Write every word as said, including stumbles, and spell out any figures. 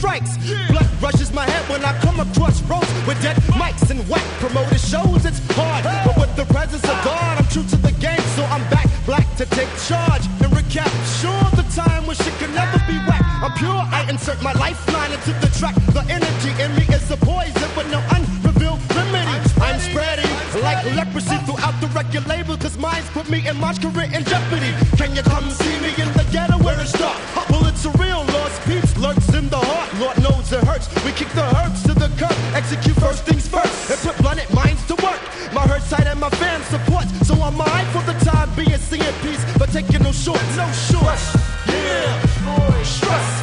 strikes. Blood rushes my head when I come across roads with dead mics and whack promoted shows. It's hard, but with the presence of God, I'm true to the game, so I'm back black to take charge and recap. Sure, the time when shit could never be whack. I'm pure, I insert my lifeline into the track. The energy in me is a poison with no unrevealed remedy. I'm spreading like leprosy throughout the record label, cause minds put me and my career in jeopardy. Can you come see me in the ghetto where it's dark? Well, it's a real lost peace lurks in the heart. Lord knows it hurts. We kick the herbs to the curb, execute first things first, and put blunted minds to work. My hurt side and my fam support, so I'm mine for the time being, seeing peace, but taking no shorts. No shorts. Yeah, boy, trust.